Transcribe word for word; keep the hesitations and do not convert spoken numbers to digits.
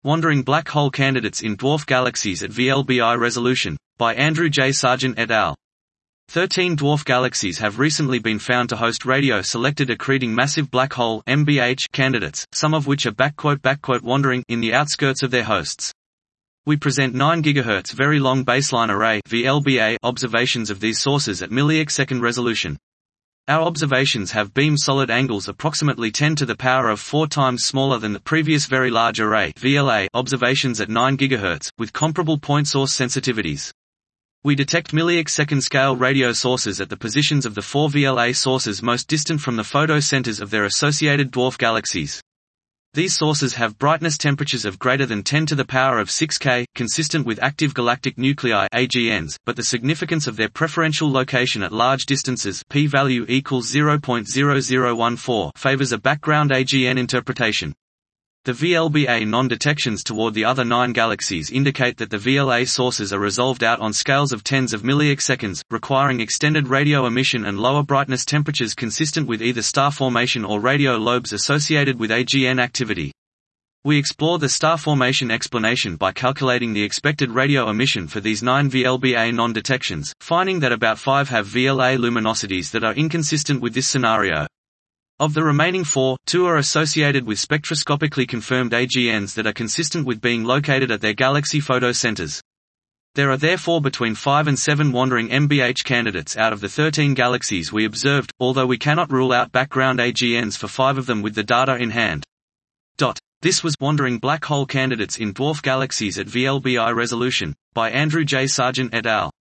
Wandering Black Hole Candidates in Dwarf Galaxies at V L B I Resolution, by Andrew J. Sargent et al. Thirteen dwarf galaxies have recently been found to host radio-selected accreting massive black hole (M B H) candidates, some of which are "wandering" in the outskirts of their hosts. We present nine gigahertz Very Long Baseline Array (V L B A) observations of these sources at millisecond resolution. Our observations have beam solid angles approximately ten to the power of four times smaller than the previous Very Large Array (V L A) observations at nine gigahertz, with comparable point source sensitivities. We detect millisecond scale radio sources at the positions of the four V L A sources most distant from the photo centers of their associated dwarf galaxies. These sources have brightness temperatures of greater than ten to the power of six K, consistent with active galactic nuclei (A G Ns), but the significance of their preferential location at large distances p-value equals zero point zero zero one four favors a background A G N interpretation. The V L B A non-detections toward the other nine galaxies indicate that the V L A sources are resolved out on scales of tens of milliseconds, requiring extended radio emission and lower brightness temperatures consistent with either star formation or radio lobes associated with A G N activity. We explore the star formation explanation by calculating the expected radio emission for these nine V L B A non-detections, finding that about five have V L A luminosities that are inconsistent with this scenario. Of the remaining four, two are associated with spectroscopically confirmed A G Ns that are consistent with being located at their galaxy photo centers. There are therefore between five and seven wandering M B H candidates out of the thirteen galaxies we observed, although we cannot rule out background A G Ns for five of them with the data in hand. This was Wandering Black Hole Candidates in Dwarf Galaxies at V L B I Resolution, by Andrew J. Sargent et al.